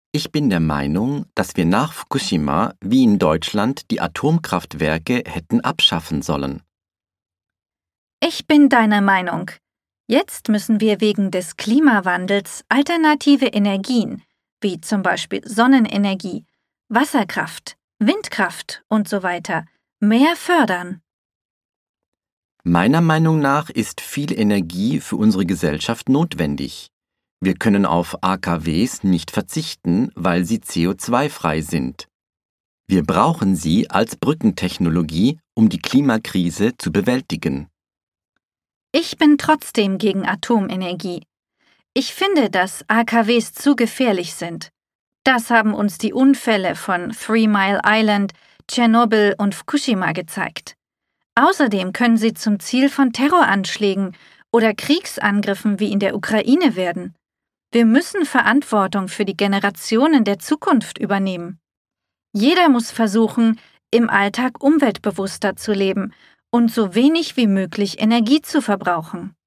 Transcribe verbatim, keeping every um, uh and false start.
Ich bin der Meinung, dass wir nach Fukushima wie in Deutschland die Atomkraftwerke hätten abschaffen sollen. Ich bin deiner Meinung. Jetzt müssen wir wegen des Klimawandels alternative Energien, wie zum Beispiel Sonnenenergie, Wasserkraft, Windkraft und so weiter, mehr fördern. Meiner Meinung nach ist viel Energie für unsere Gesellschaft notwendig. Wir können auf A K Ws nicht verzichten, weil sie C O zwei frei sind. Wir brauchen sie als Brückentechnologie, um die Klimakrise zu bewältigen. Ich bin trotzdem gegen Atomenergie. Ich finde, dass A K Ws zu gefährlich sind. Das haben uns die Unfälle von Three Mile Island, Tschernobyl und Fukushima gezeigt. Außerdem können sie zum Ziel von Terroranschlägen oder Kriegsangriffen wie in der Ukraine werden. Wir müssen Verantwortung für die Generationen der Zukunft übernehmen. Jeder muss versuchen, im Alltag umweltbewusster zu leben und so wenig wie möglich Energie zu verbrauchen.